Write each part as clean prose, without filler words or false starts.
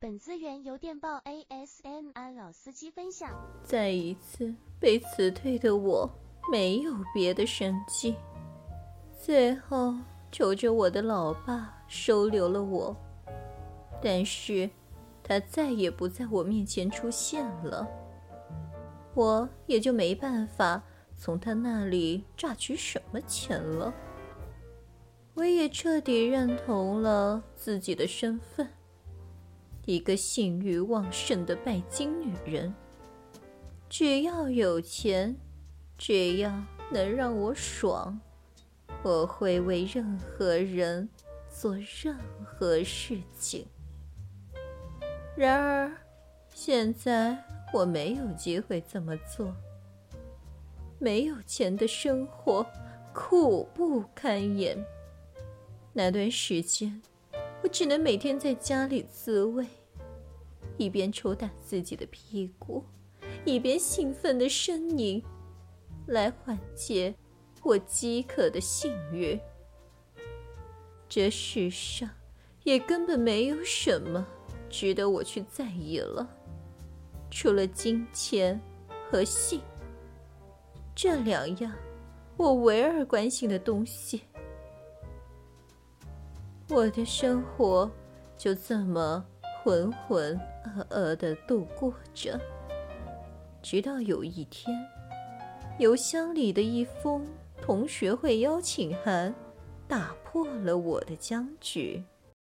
本资源由电报 ASMR 老司机分享。 再一次被辞退的我没有别的生计，最后求着我的老爸收留了我，但是他再也不在我面前出现了，我也就没办法从他那里榨取什么钱了。我也彻底认同了自己的身份，一个性欲旺盛的拜金女人。只要有钱，只要能让我爽，我会为任何人做任何事情。然而现在我没有机会这么做，没有钱的生活苦不堪言。那段时间我只能每天在家里自慰，一边抽打自己的屁股，一边兴奋地呻吟，来缓解我饥渴的性欲。这世上也根本没有什么值得我去在意了，除了金钱和性，这两样我唯二关心的东西。我的生活就这么浑浑噩噩地度过着，直到有一天，邮箱里的一封同学会邀请函打破了我的僵局。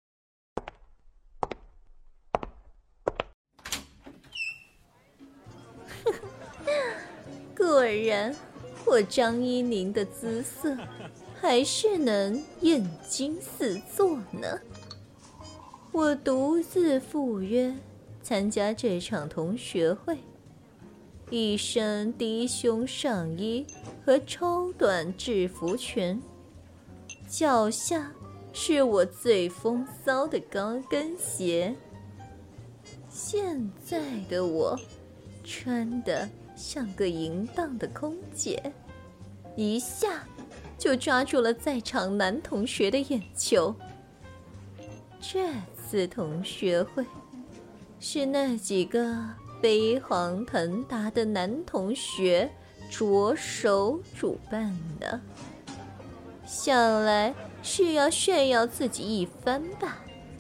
果然，我张一宁的姿色还是能艳惊四座呢。我独自赴约参加这场同学会，一身低胸上衣和超短制服裙，脚下是我最风骚的高跟鞋。现在的我穿得像个淫荡的空姐，一下就抓住了在场男同学的眼球。这次同学会是那几个飞黄腾达的男同学着手主办的，想来是要炫耀自己一番吧。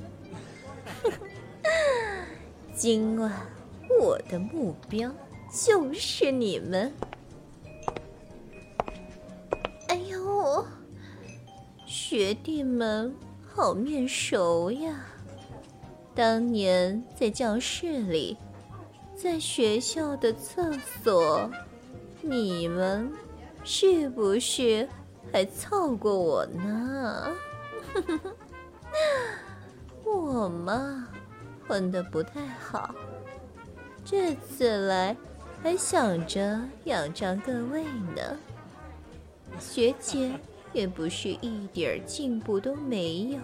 今晚我的目标就是你们。哎呦，学弟们好面熟呀！当年在教室里，在学校的厕所，你们是不是还操过我呢？我嘛，混得不太好，这次来还想着仰仗各位呢。学姐也不是一点进步都没有，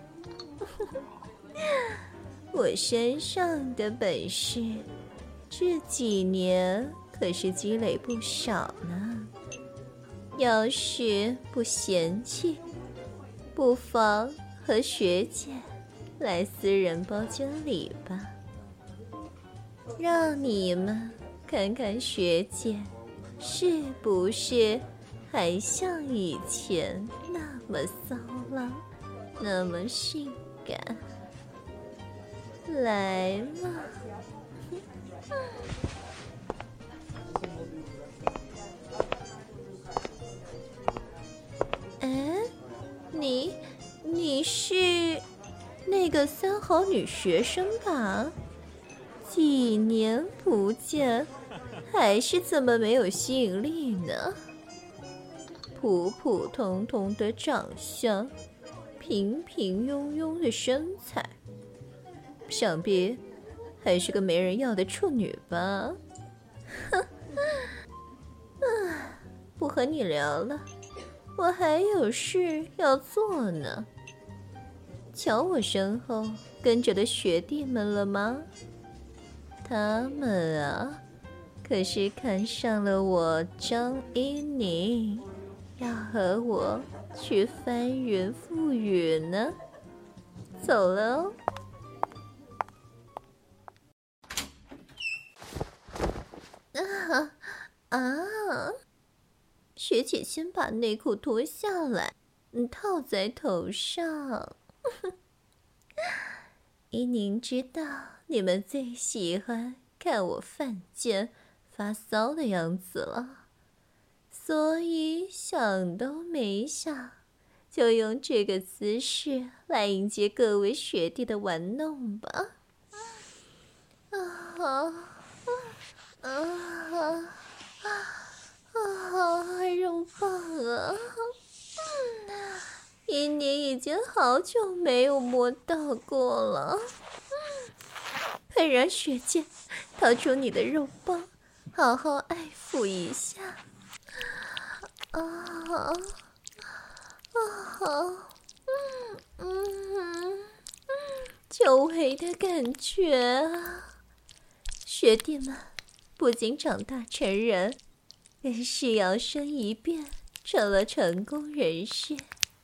我身上的本事这几年可是积累不少呢。要是不嫌弃，不妨和学姐来私人包间里吧，让你们看看学姐是不是还像以前那么骚浪，那么性感。来嘛！哎，你是那个三好女学生吧？几年不见，还是这么没有吸引力呢？普普通通的长相，平平庸庸的身材，想必还是个没人要的处女吧。哼，不和你聊了，我还有事要做呢。瞧我身后跟着的学弟们了吗？他们啊，可是看上了我张一宁，要和我去翻云覆雨呢。走了哦。 学姐先把内裤脱下来，套在头上。依宁知道你们最喜欢看我犯贱发骚的样子了，所以想都没想，就用这个姿势来迎接各位学弟的玩弄吧。肉棒啊！依宁已经好久没有摸到过了，快让学姐掏出你的肉棒，好好爱抚一下。久违的感觉啊！学弟们不仅长大成人，更是摇身一变成了成功人士。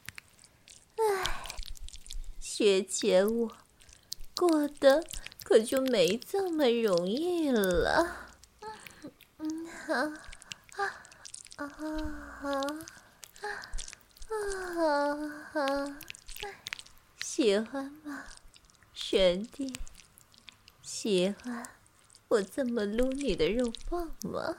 学姐我过得可就没这么容易了。喜欢吗，学弟？喜欢我这么撸你的肉棒吗？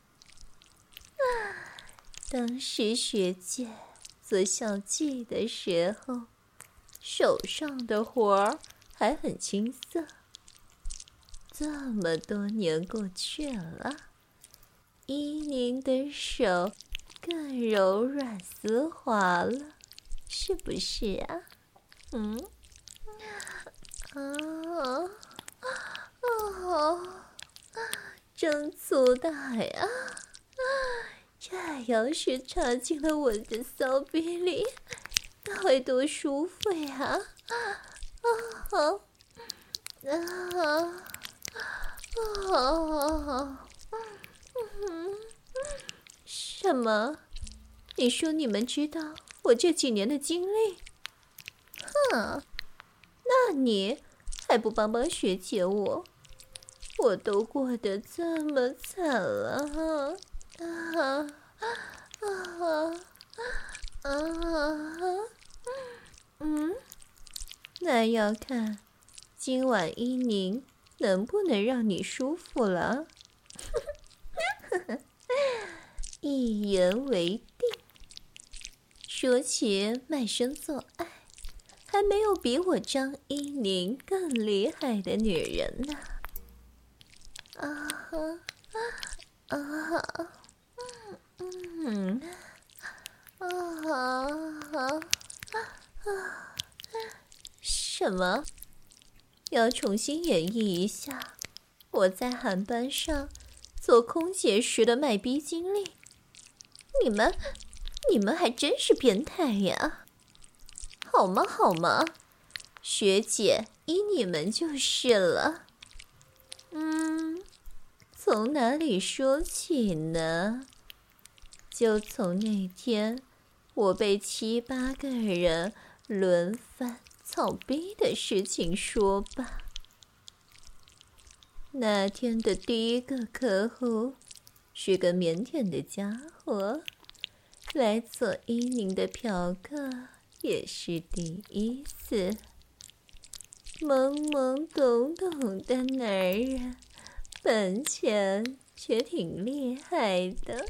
当时学姐做校记的时候，手上的活儿还很青涩。这么多年过去了，依宁的手更柔软丝滑了，是不是啊？真粗大呀！这要是插进了我的骚逼里，那会多舒服呀！什么？你说你们知道我这几年的经历？那你还不帮帮学姐我？我都过得这么惨了那要看今晚依宁能不能让你舒服了。一言为定。说起卖身做爱，还没有比我张依宁更厉害的女人呢。什么？要重新演绎一下我在航班上做空姐时的卖逼经历？你们还真是变态呀！好吗，学姐依你们就是了。从哪里说起呢？就从那天我被7、8个人轮番操逼的事情说吧。那天的第一个客户是个腼腆的家伙，来做依宁的嫖客也是第一次。懵懵懂懂的男人，本钱却挺厉害的，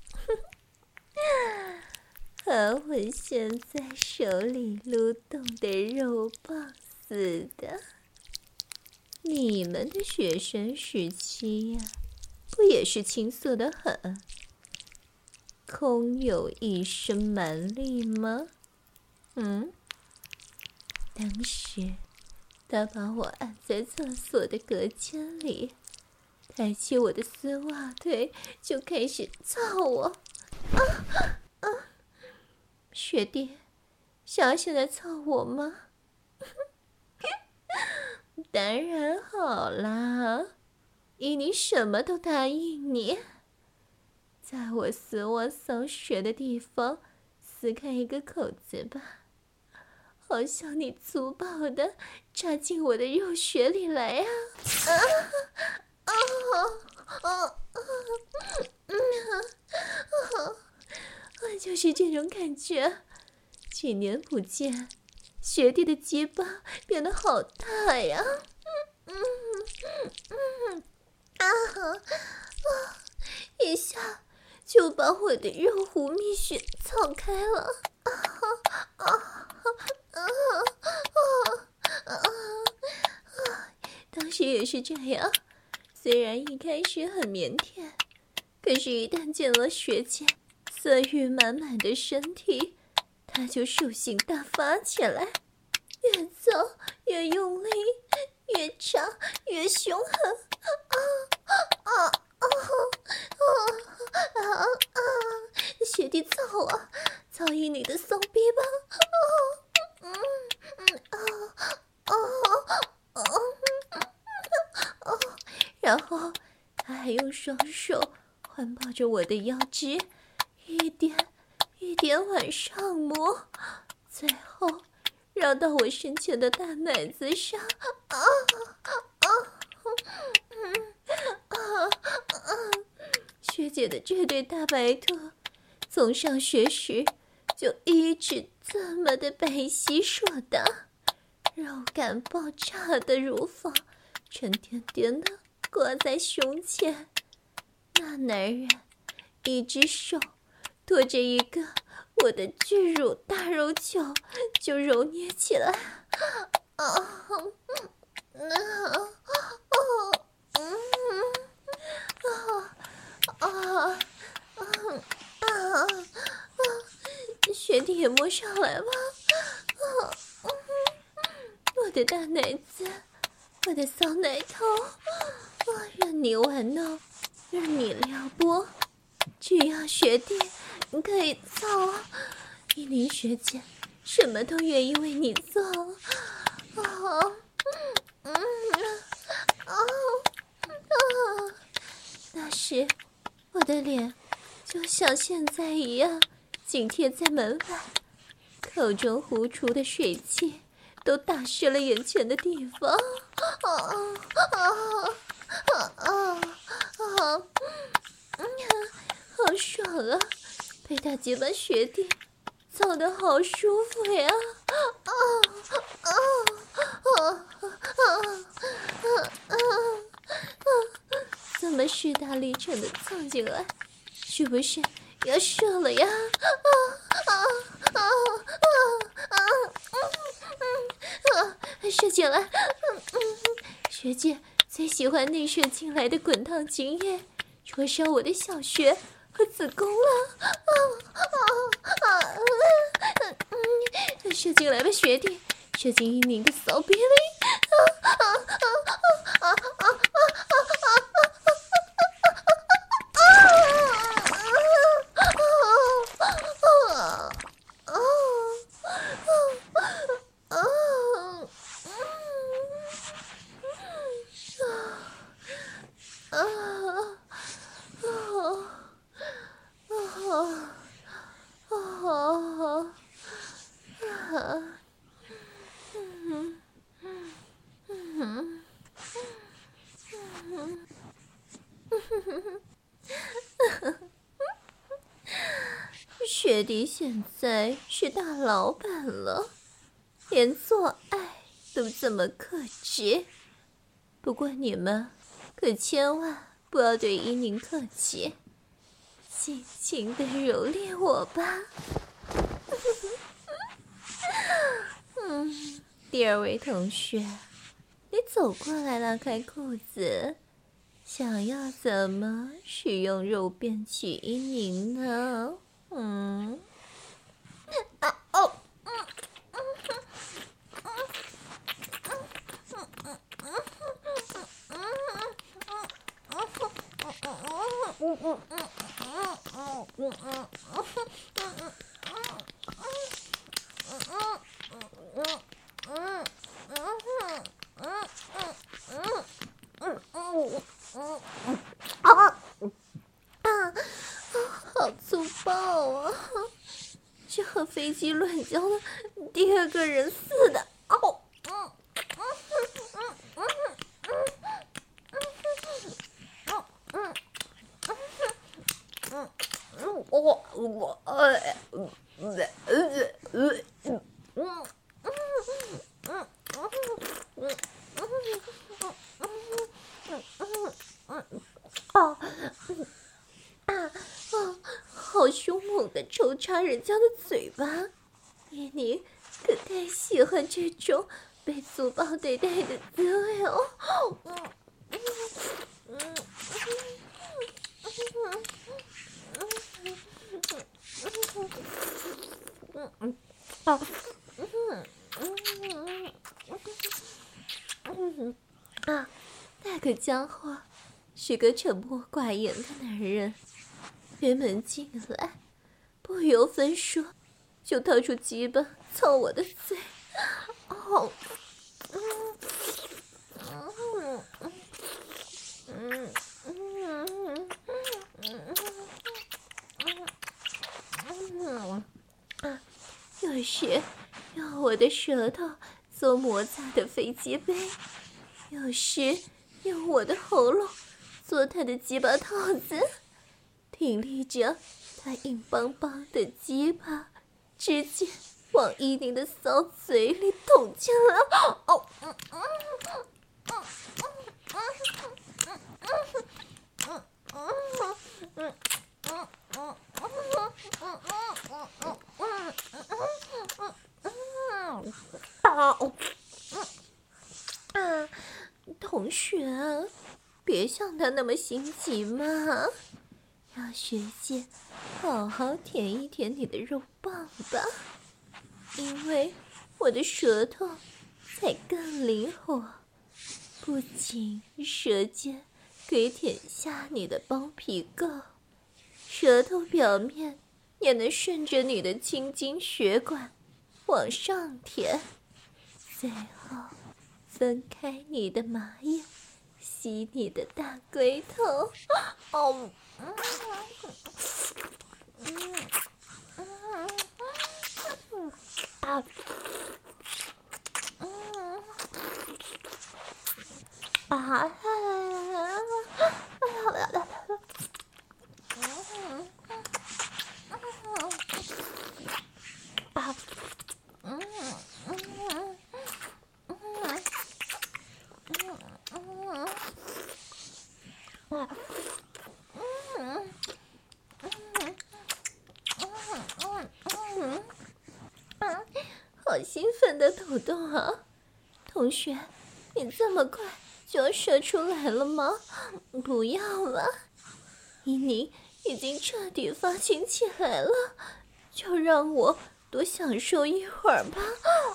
和我现在手里撸动的肉棒似的。你们的学生时期呀，不也是青涩得很，空有一身蛮力吗？当时他把我按在厕所的隔间里，抬起我的丝袜腿就开始操我。学弟，想要现在操我吗？当然好啦，依宁什么都答应你。在我丝袜骚穴的地方撕开一个口子吧，好想你粗暴的插进我的肉穴里来啊！ 感觉几年不见，学弟的鸡巴变得好大呀！一下就把我的肉湖蜜穴操开了。当时也是这样，虽然一开始很腼腆，可是一旦见了学姐色欲满满的身体，他就兽性大发起来，越走越用力，越插越凶狠。学弟操啊，操一你的骚逼吧！然后他还用双手环抱着我的腰肢，一点一点往上摸，最后绕到我身前的大奶子上。学姐的这对大白兔从上学时就一直这么的白皙硕大，肉感爆炸的乳房沉甸甸的挂在胸前，那男人一只手托着一个我的巨乳大肉球就揉捏起来。学弟也摸上来吧。我的大奶子，我的骚奶头，任你玩弄，任你撩拨，只要学弟可以操，依林学姐什么都愿意为你做。那时我的脸就像现在一样紧贴在门外，口中呼出的水汽都打湿了眼前的地方。好爽啊，被大鸡巴学弟操得好舒服呀！这么势大力沉的操进来，是不是要射了呀？射进来，学姐最喜欢内射进来的滚烫精液，灼烧我的小穴和子宫了。射进来吧，学弟，射进一宁的骚逼里。学弟现在是大老板了，连做爱都这么克制。不过你们可千万不要对依宁客气，尽情的蹂躏我吧。第二位同学，你走过来拉开裤子，想要怎么使用肉便取依宁呢？好粗暴啊！就和飞机乱交的第二个人似的。 痛的抽插人家的嘴巴。依宁可太喜欢这种被粗暴对待的滋味哦。那个家伙是个沉默寡言的男人，推门进来，不由分说就掏出鸡巴操我的嘴。有时用我的舌头做摩擦的飞机杯，有时用我的喉咙做他的鸡巴套子，挺立着他硬邦邦的鸡巴，直接往依宁的骚嘴里捅进来。同学，别像他那么心急嘛，让学姐好好舔一舔你的肉棒吧，因为我的舌头才更灵活，不仅舌尖可以舔下你的包皮垢，舌头表面也能顺着你的青筋血管往上舔，最后分开你的麻叶，吸你的大龟头。好兴奋的抖动啊！同学，你这么快就要射出来了吗？不要了，依宁已经彻底发情起来了，就让我多享受一会儿吧。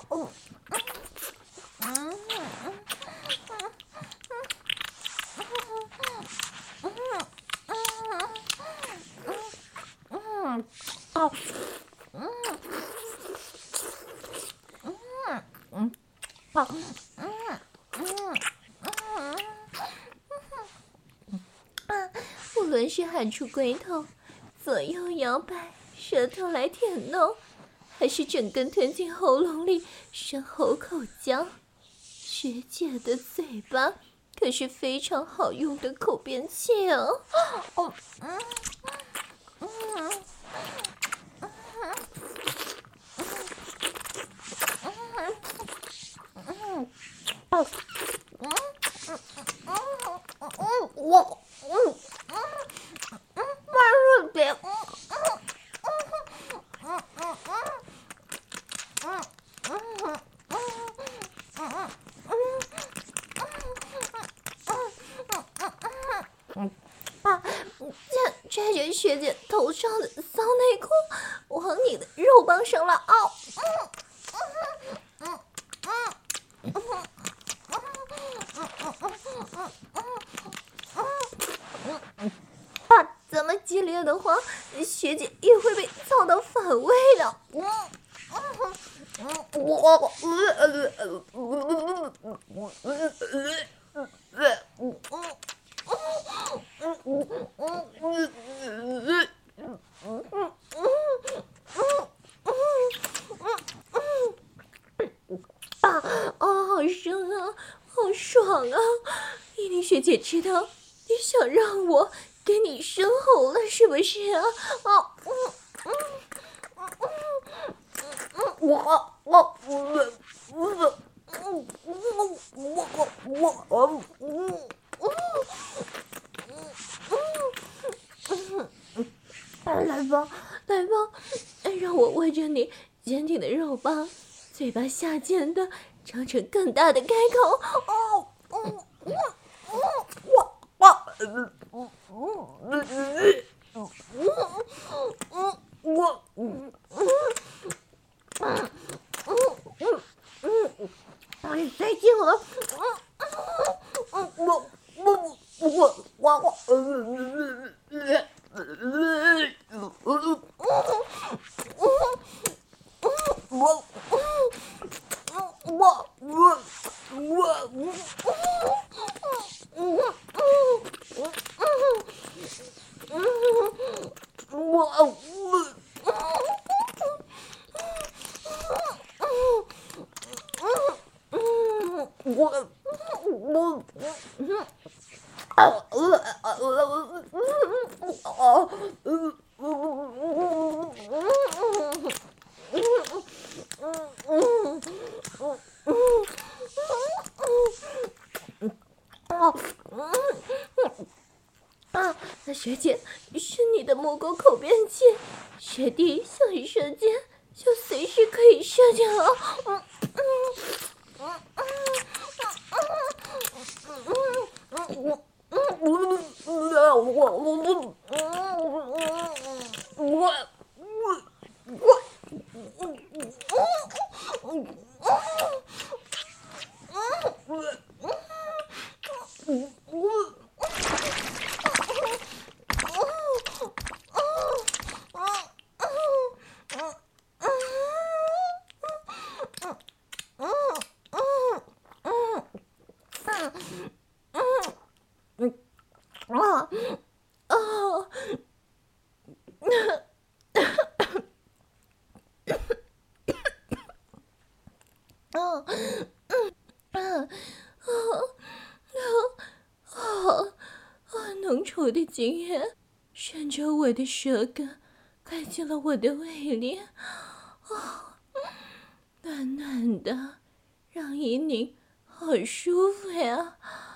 无论是喊出龟头，左右摇摆，舌头来舔弄，还是整根吞进喉咙里，深喉口交，学姐的嘴巴可是非常好用的口边器哦。拽着学姐头上的骚内裤往你的肉棒上了这么激烈的话，学姐也会被操到反胃的。好深啊，好爽啊！依宁学姐知道你想让我给你生喉了是不是啊？来吧， 来吧，让我握着你坚挺的肉棒，嘴巴下贱的张成更大的开口。再见了。学姐，是你的母狗口便器，学弟想射箭就随时可以射箭了。浓稠的精液顺着我的舌根快进了我的胃里，暖暖的，让姨宁好舒服呀！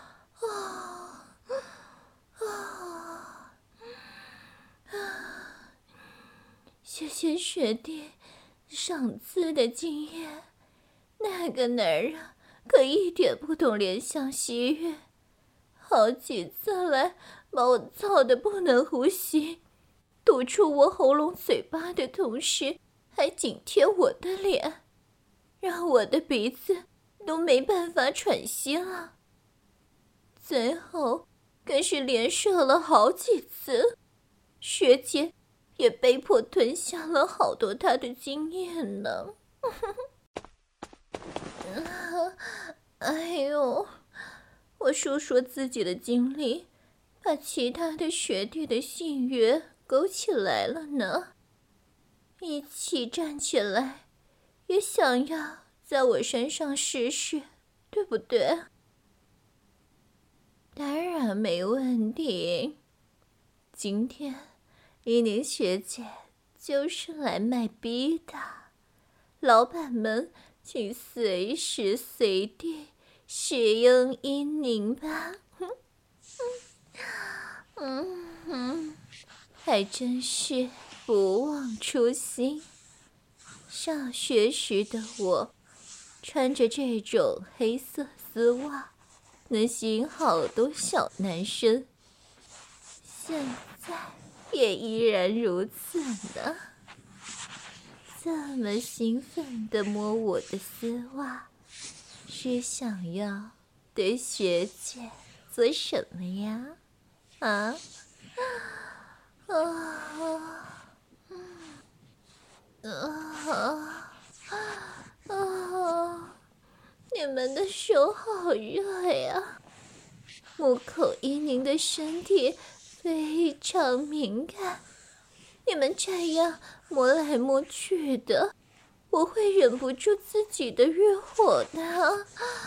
谢谢学弟赏赐的经验，那个男人可一点不懂怜香惜玉，好几次来把我操得不能呼吸，堵住我喉咙嘴巴的同时还紧贴我的脸，让我的鼻子都没办法喘息了。最后更是连射了好几次，学姐也被迫吞下了好多她的经验呢。哎呦，我说说自己的经历，把其他的学弟的性欲勾起来了呢。一起站起来，也想要在我身上试试，对不对？当然没问题。今天依宁学姐就是来卖逼的，老板们请随时随地使用依宁吧。还真是不忘初心。上学时的我穿着这种黑色丝袜能吸引好多小男生，现在也依然如此呢。这么兴奋地摸我的丝袜，是想要对学姐做什么呀？你们的手好热呀！木口依宁的身体非常敏感，你们这样摸来摸去的，我会忍不住自己的欲火的。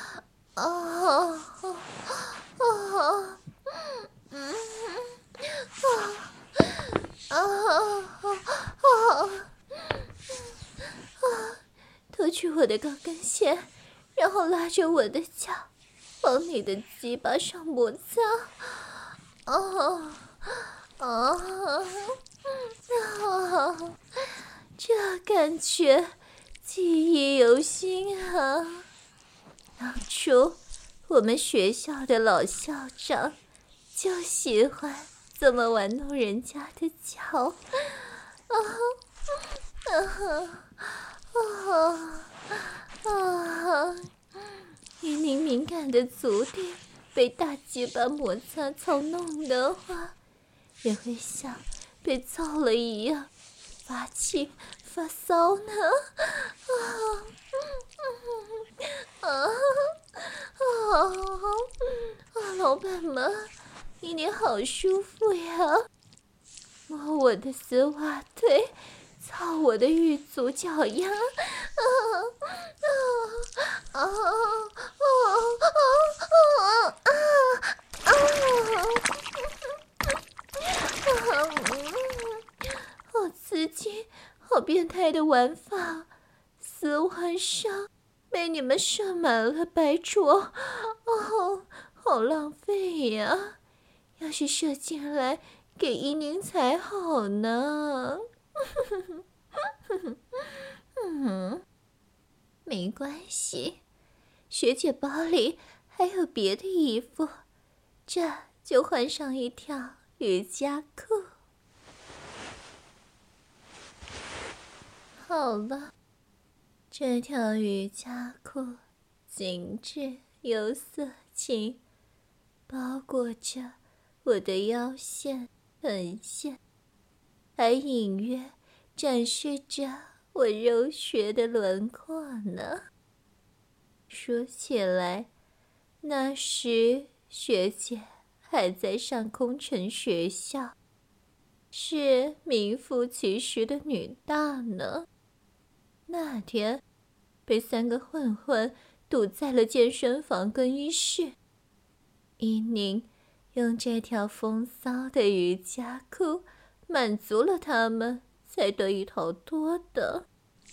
脱去我的高跟鞋，然后拉着我的脚往你的鸡巴上摩擦。 这感觉记忆犹新啊！当初我们学校的老校长就喜欢这么玩弄人家的脚。一名敏感的足底被大鸡巴摩擦操弄的话，也会像被揍了一样发气发骚呢。老板们，你好舒服呀！摸我的丝袜腿，操我的玉足脚丫，好刺激，好变态的玩法！丝袜上被你们射满了白灼，好浪费呀！要是射进来给依宁才好呢。没关系，学姐包里还有别的衣服，这就换上一条瑜伽裤。好了，这条瑜伽裤精致又色情，包裹着我的腰线、臀线，还隐约展示着我柔穴的轮廓呢。说起来，那时学姐还在上空城学校，是名副其实的女大呢。那天被3个混混堵在了健身房更衣室，依宁用这条风骚的瑜伽裤满足了他们，才得以逃脱的。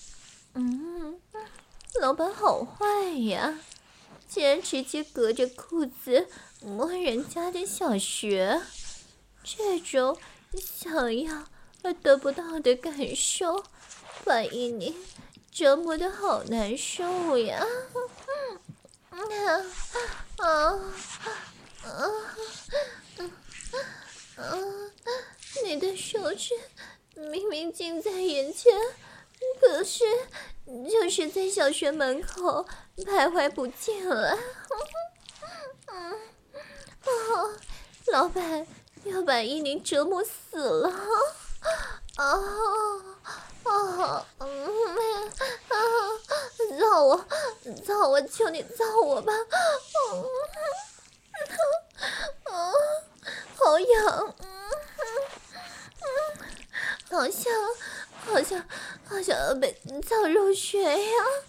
老板好坏呀，竟然直接隔着裤子摸人家的小穴，这种想要而得不到的感受，把依宁折磨得好难受呀！你的手指明明近在眼前，可是就是在小学门口徘徊不进来。老板要把依宁折磨死了！造我，求你造我吧！好痒，好像要被造肉血呀！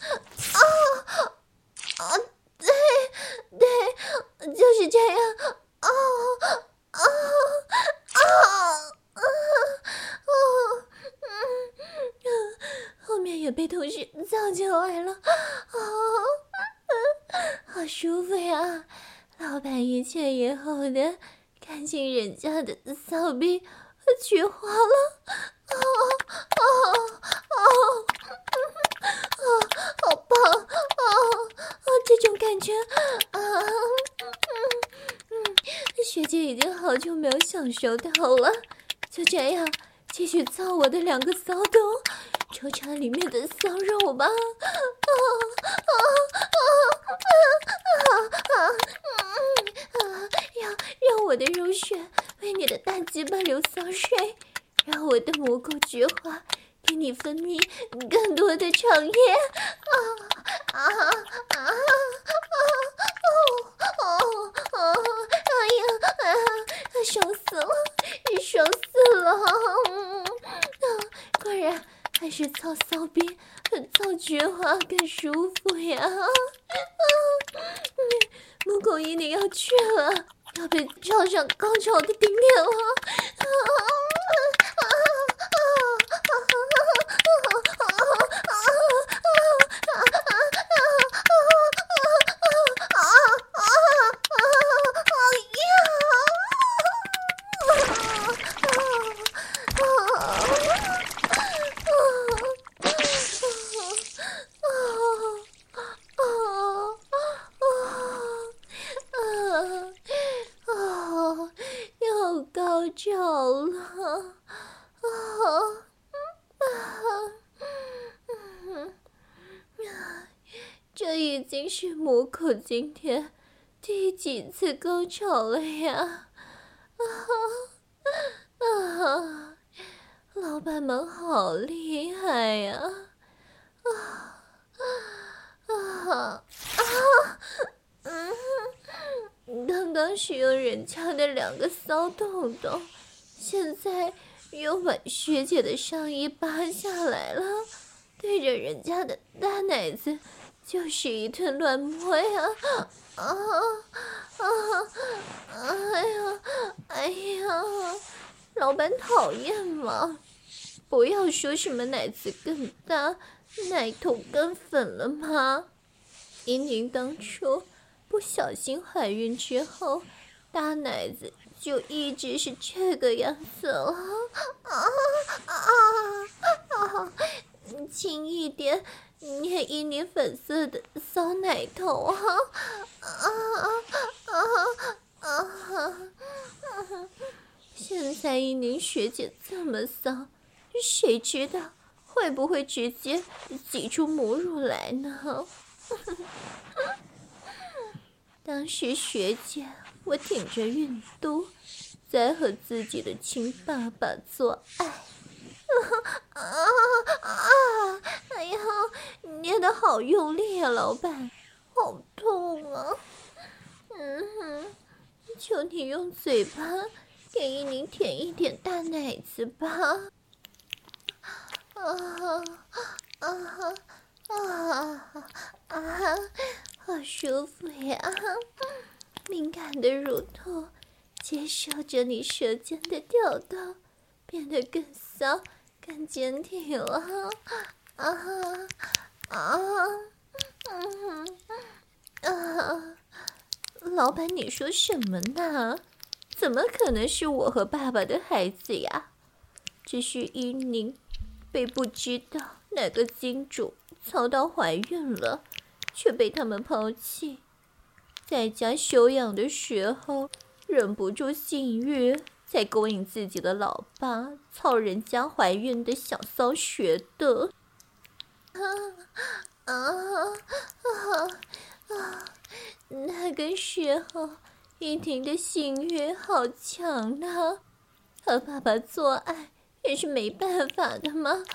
对，就是这样。后面也被同事造进来了，好舒服呀！老板一前一后的看进人家的骚逼和菊花了，好棒！这种感觉学姐已经好久没有享受到了，就这样继续造我的2个骚洞，抽查里面的骚肉吧！让我的肉血为你的大鸡巴流骚水，让我的母狗菊花给你分泌更多的长液！爽死了，爽死了！果然还是操骚逼和操菊花更舒服呀！母狗依宁要去了，要被照上高潮的顶点了！ 高潮了这已经是母狗今天第几次高潮了呀？老板们好厉害呀！刚刚使用人家的2个骚洞洞，现在又把学姐的上衣扒下来了，对着人家的大奶子就是一顿乱摸呀！哎呀，老板讨厌吗？不要说什么奶子更大、奶头更粉了吗？依宁当初不小心怀孕之后，大奶子就一直是这个样子了。轻一点，捏依宁粉色的骚奶头啊！现在依宁学姐这么骚，谁知道会不会直接挤出母乳来呢？当时学姐我挺着孕肚，在和自己的亲爸爸做爱。哎呀，捏得好用力啊，老板，好痛啊！求你用嘴巴给依宁舔一点大奶子吧。好舒服呀！敏感的乳头接受着你舌尖的挑逗，变得更骚、更坚挺了。老板，你说什么呢？怎么可能是我和爸爸的孩子呀？这是依宁被不知道哪个金主操到怀孕了，却被他们抛弃，在家休养的时候忍不住性欲，才勾引自己的老爸操人家怀孕的小骚学的。那个时候依婷的性欲好强啊，和爸爸做爱也是没办法的嘛。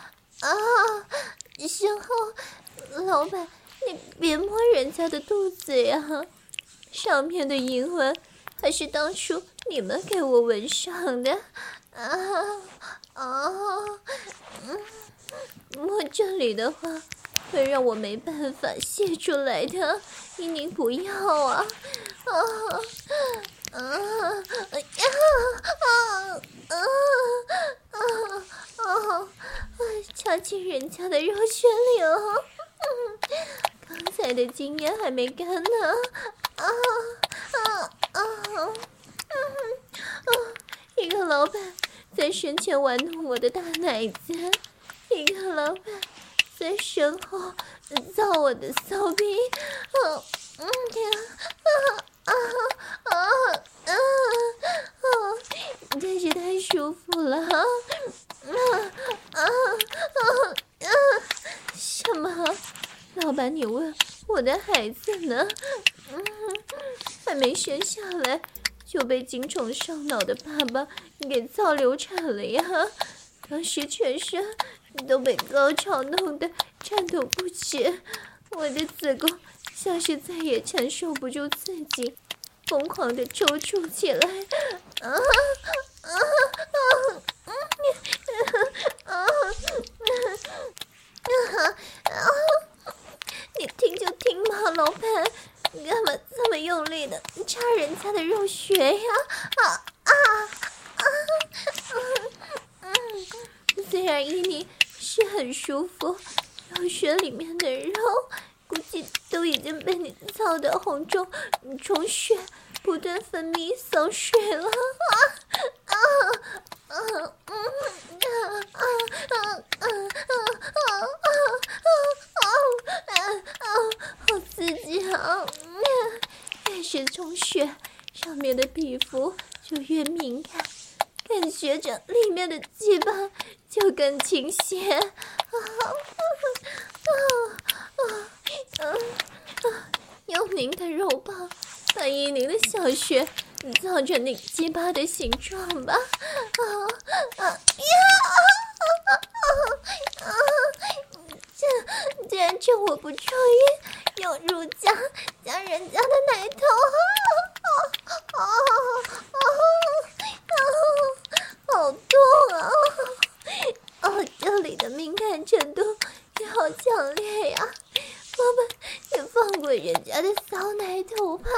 然后老板，你别摸人家的肚子呀，上面的银纹还是当初你们给我纹上的。摸这里的话会让我没办法泄出来的，依宁不要啊！插进人家的肉圈里了。刚才的经验还没干呢。一个老板在身前玩弄我的大奶子，一个老板在身后造我的骚逼。真是太舒服了。什么？老板，你问我的孩子呢？还没生下来就被精虫上脑的爸爸给造流产了呀！当时全身都被高潮弄得颤抖不止，我的子宫像是再也承受不住刺激，疯狂地抽搐起来。你听就听嘛，老板，你干嘛这么用力的插人家的肉穴呀？虽然依妮是很舒服，肉穴里面的肉估计都已经被你操得红肿充血，不断分泌骚水了。好刺激啊！越是充血，上面的皮肤就越敏感， 感觉着里面的鸡巴就更倾斜。用您的肉棒把依宁的小穴造成那鸡巴的形状吧。既然趁我不注意，用乳夹将人家的奶头好痛啊！这里的敏感程度也好强烈呀！老板，也放过人家的骚奶头吧！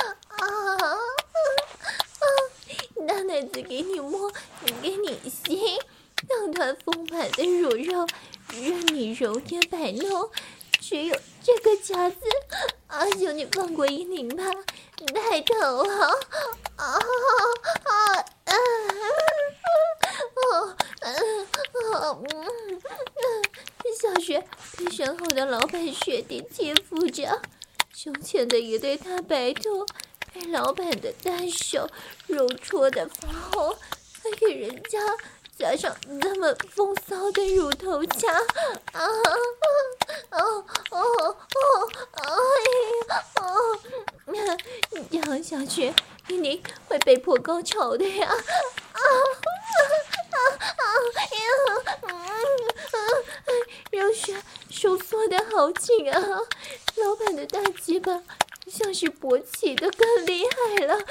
大奶子给你摸，给你吸，两团丰满的乳肉任你揉捏摆弄，只有这个夹子，求你放过依宁吧，太疼了！小穴被身后的老板雪地欺负着，胸前的一对大白兔被老板的大手揉搓的发红，还给人家加上这么风骚的乳头夹，这样下去依宁会被迫高潮的呀！肉穴收缩的好紧啊！老板的大鸡巴像是勃起的更厉害了！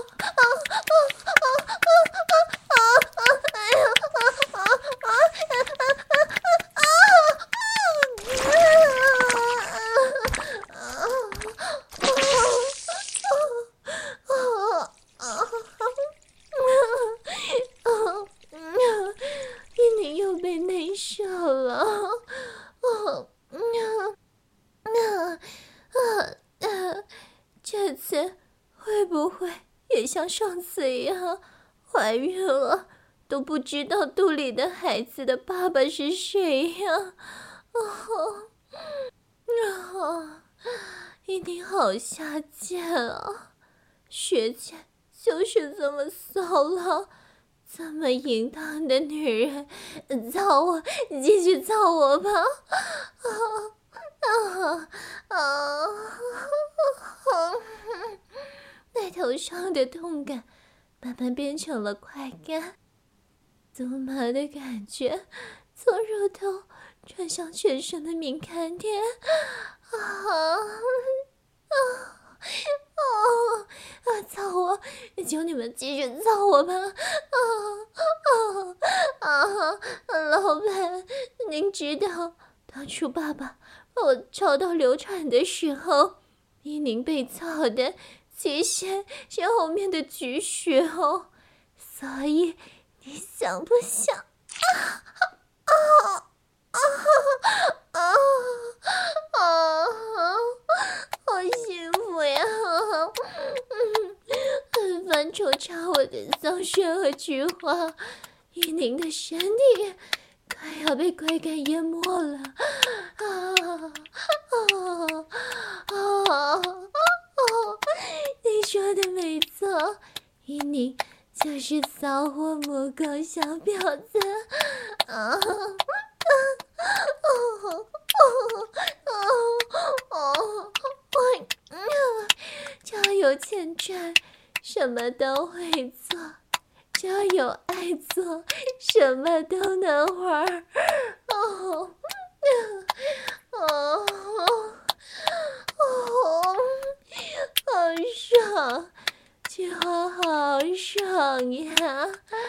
依宁又被内射了！这次会不会也像上次一样怀孕了，都不知道肚里的孩子的爸爸是谁呀？一定好下贱啊！学姐就是这么骚了，这么淫荡的女人，操我，继续操我吧！奶头上的痛感慢慢变成了快感，酥麻的感觉从乳头传向全身的敏感点。操我！求你们继续操我吧！老板，您知道当初爸爸把我操到流产的时候，依宁被操的其实是后面的菊穴哦，所以你想不想？好幸福呀！翻抽插我的骚穴和菊花，依宁的身体快要被快感淹没了！你说的没错，依宁就是骚货母狗小婊子！只要有钱赚，什么都会做；只要有爱做，什么都能玩。好爽，菊花好爽呀！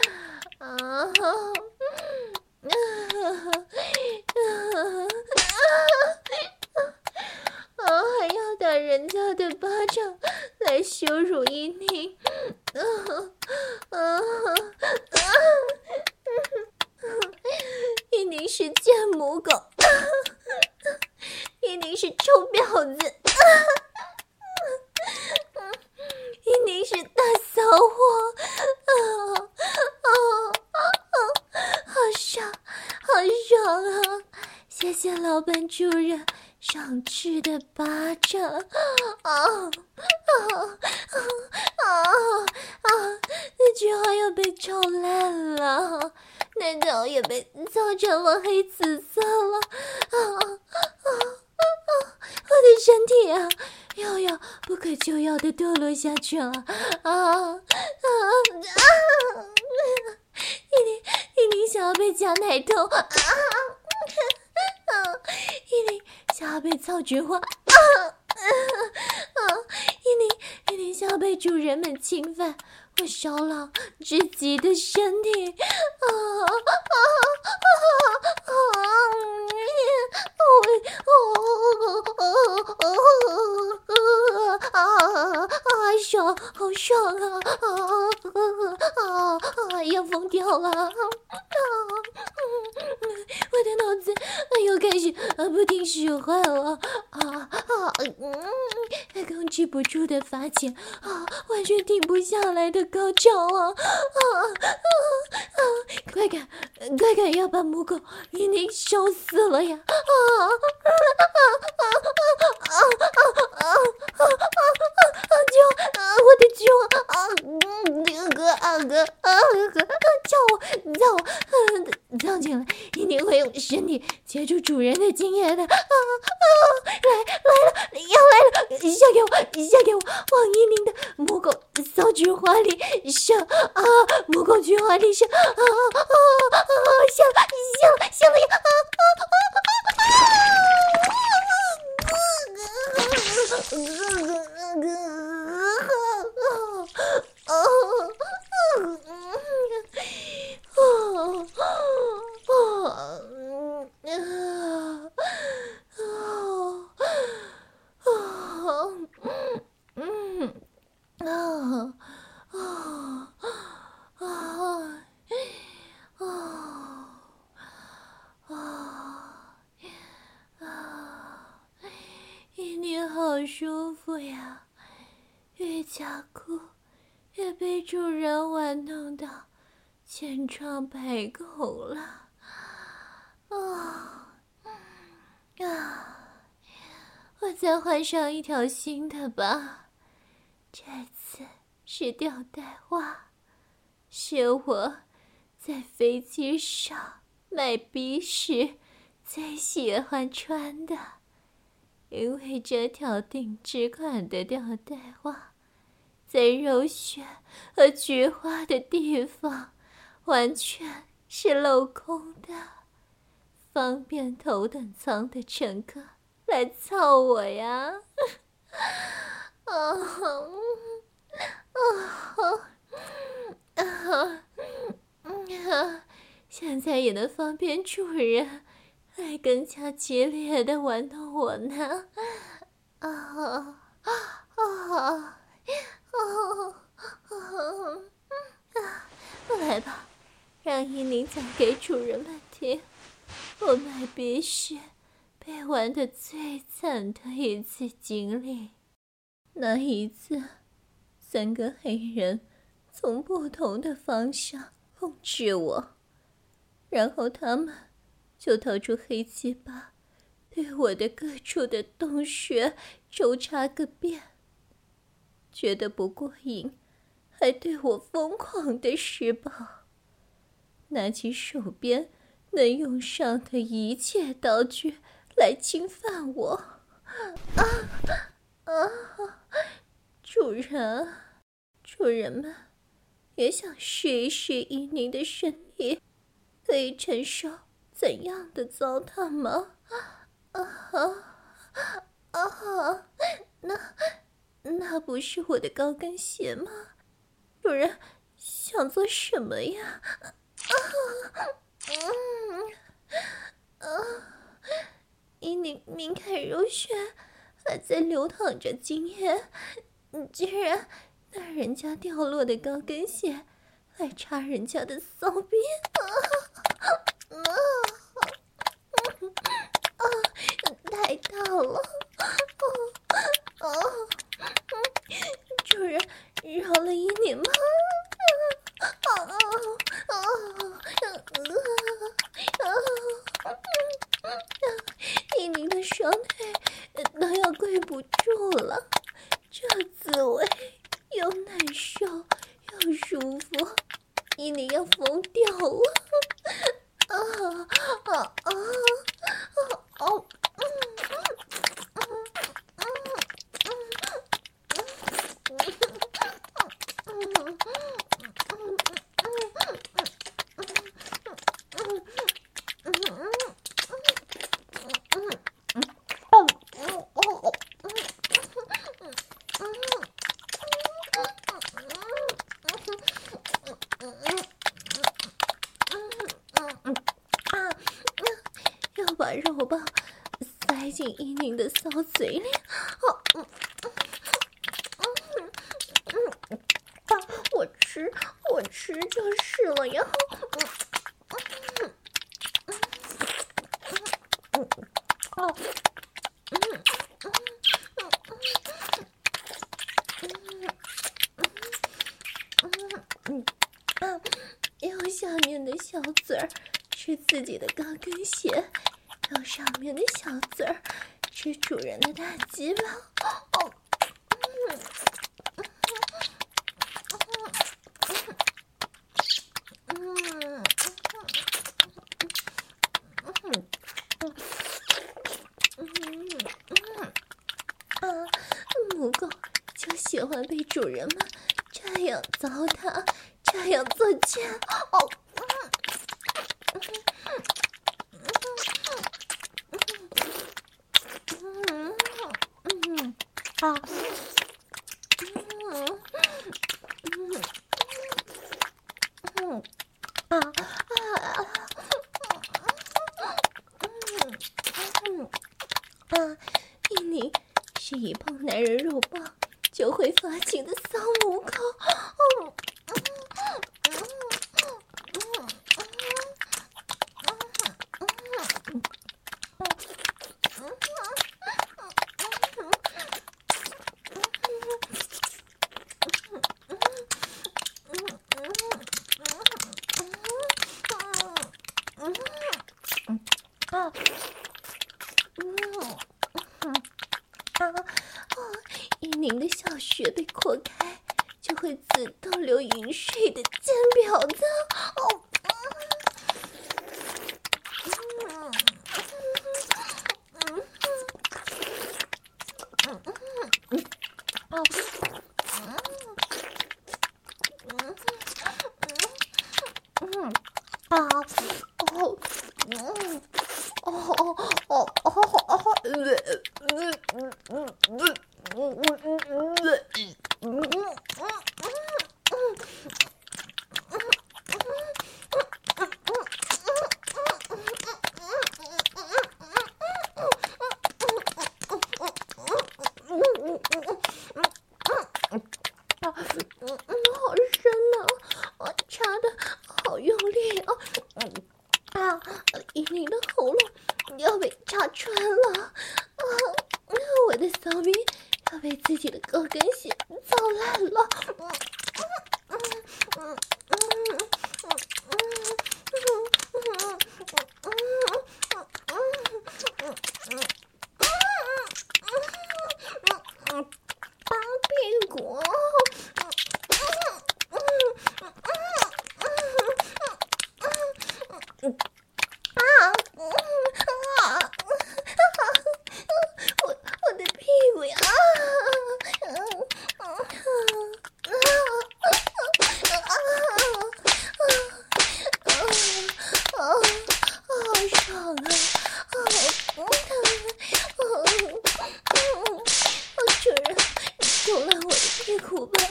还要打人家的巴掌来羞辱依宁！依宁是贱母狗，依宁是臭婊子，依宁是大骚货！好爽，好爽啊！谢谢老板主人赏赐的巴掌！那句话又被抽烂的头也被操成了黑紫色了。我的身体啊，又要不可救药的堕落下去了。依琳想要被夹奶头，依琳想要被操菊花，依琳想要被主人们侵犯我烧老至极的身体。爽，好爽啊！要疯掉了！我的脑子又开始不听使唤了控制不住的发情完全停不下来的高潮快看要把母狗依琳烧死了呀！我的救叫我藏进来，一定会用身体接住主人的精液的。来了，要来了，下给我，往依琳的母狗骚菊花里射母狗菊花里射香了呀！依琳好舒服呀，越加酷越被主人玩弄到千疮百孔了。我再换上一条新的吧，这次是吊带袜，是我在飞机上买逼时最喜欢穿的，因为这条定制款的吊带袜在柔穴和菊花的地方完全是镂空的，方便头等舱的乘客来操我呀！现在也能方便主人来更加激烈的玩弄我呢！来吧，让依琳讲给主人们听，我买鼻屎被玩得最惨的一次经历。那一次，3个黑人从不同的方向控制我，然后他们就掏出黑鸡巴，对我的各处的洞穴抽插个遍。觉得不过瘾，还对我疯狂的施暴，拿起手边能用上的一切道具来侵犯我。主人们也想试一试依琳的身体可以承受怎样的糟蹋吗？那不是我的高跟鞋吗？主人想做什么呀？依琳敏感柔穴还在流淌着精液，居然拿人家掉落的高跟鞋来插人家的骚逼！太大了！主人饶了依琳吗？依琳的双腿都要跪不住了，这滋味又难受又舒服，依琳要疯掉了！ 肉棒塞进伊宁的骚嘴里。我吃就是了呀。用下面的小嘴儿吃自己的高跟鞋，用上面的小嘴儿吃主人的大鸡巴。母狗就喜欢被主人们这样糟蹋，这样做贱。伊宁是一碰男人肉棒就会发情的骚母狗。伊宁的小穴被扩开，就会自动流淫水的贱婊子。好深啊！插的好用力啊！伊宁的喉咙要被插穿了我的骚逼要被自己的高跟鞋造烂了。屁股我的屁股呀！好爽啊！主人，你动了我的屁股吧！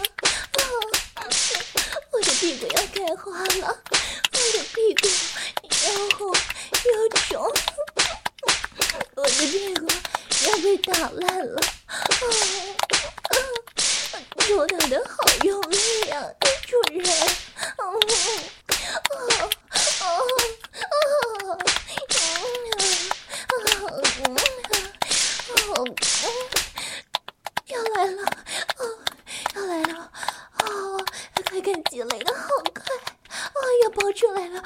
我的屁股要开花了，我的屁股又红又肿，我的屁股要被打烂了！扭打的好用力啊，主人！要来了！快看积累的好快！要爆出来了！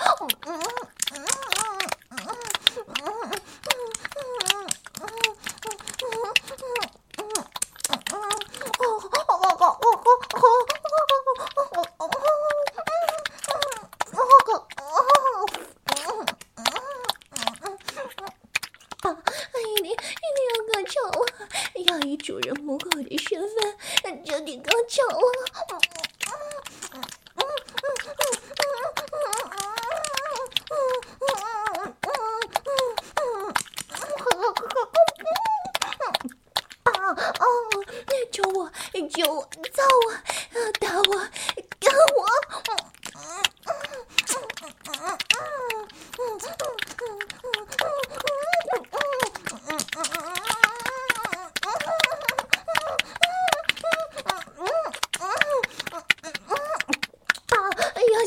一定要高潮了！要以主人母狗的身份彻底高潮了！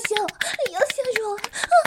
笑，要吓着我！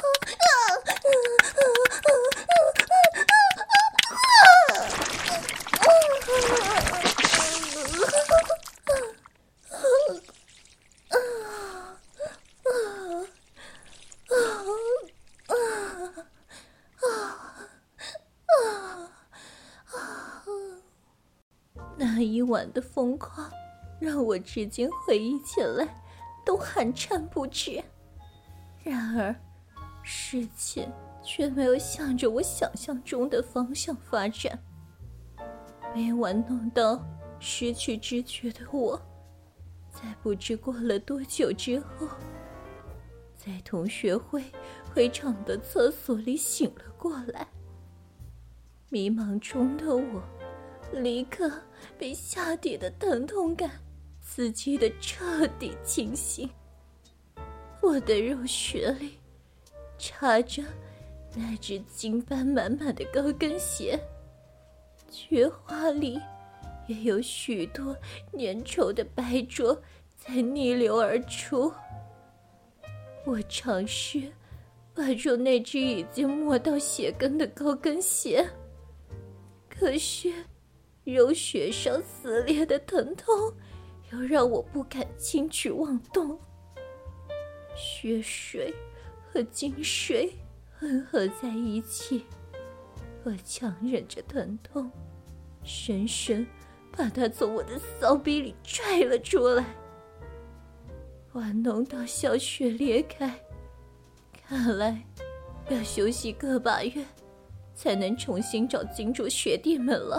那一晚的疯狂，让我至今回忆起来都寒颤不止。然而，事情却没有向着我想象中的方向发展。被玩弄到失去知觉的我，在不知过了多久之后，在同学会场的厕所里醒了过来。迷茫中的我，立刻被下体的疼痛感刺激得彻底清醒。我的肉穴里插着那只金斑满满的高跟鞋，菊花里也有许多粘稠的白浊在逆流而出。我尝试拔住那只已经没到鞋跟的高跟鞋，可是肉穴上撕裂的疼痛又让我不敢轻举妄动。血水和精水混合在一起，我强忍着疼痛，深深把它从我的骚逼里拽了出来。玩弄到小穴裂开，看来要休息个把月才能重新找金主学弟们了。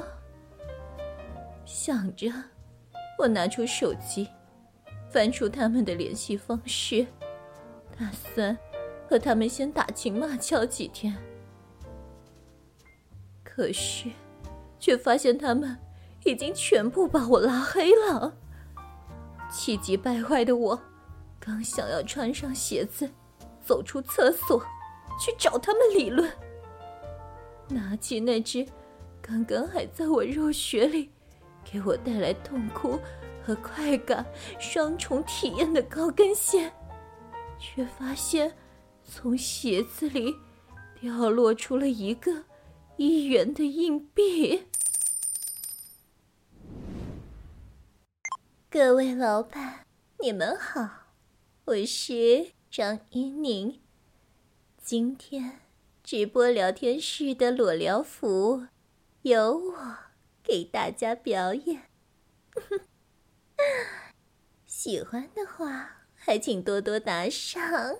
想着，我拿出手机，翻出他们的联系方式，打算和他们先打情骂俏几天。可是却发现他们已经全部把我拉黑了。气急败坏的我刚想要穿上鞋子走出厕所去找他们理论，拿起那只刚刚还在我肉穴里给我带来痛苦和快感双重体验的高跟鞋，却发现从鞋子里掉落出了一个1元的硬币。各位老板，你们好，我是张一宁。今天直播聊天室的裸聊服务由我给大家表演，喜欢的话还请多多打赏。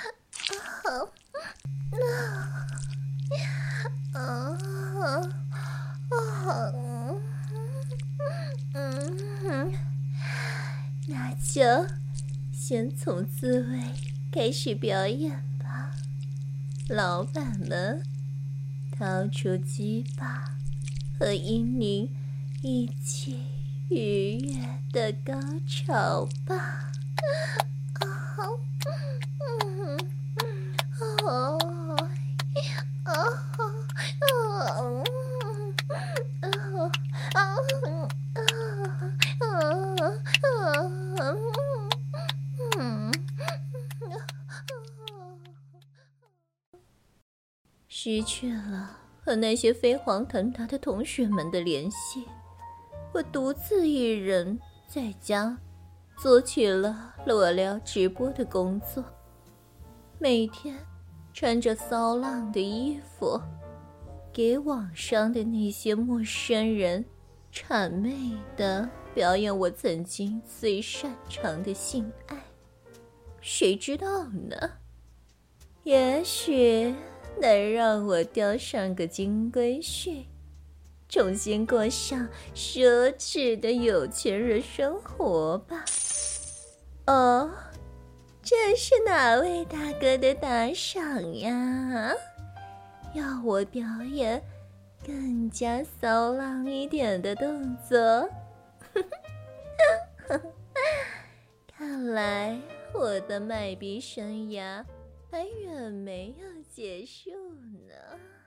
那就先从自慰开始表演吧。老板们，掏出鸡巴，和英宁一起愉悦的高潮吧。失去了和那些飞黄腾达的同学们的联系，我独自一人在家做起了裸聊直播的工作。每天穿着骚浪的衣服，给网上的那些陌生人谄媚地表演我曾经最擅长的性爱。谁知道呢？也许能让我钓上个金龟婿，重新过上奢侈的有钱人生活吧。哦，这是哪位大哥的打赏呀？要我表演更加骚浪一点的动作？看来我的卖逼生涯还远没有结束呢。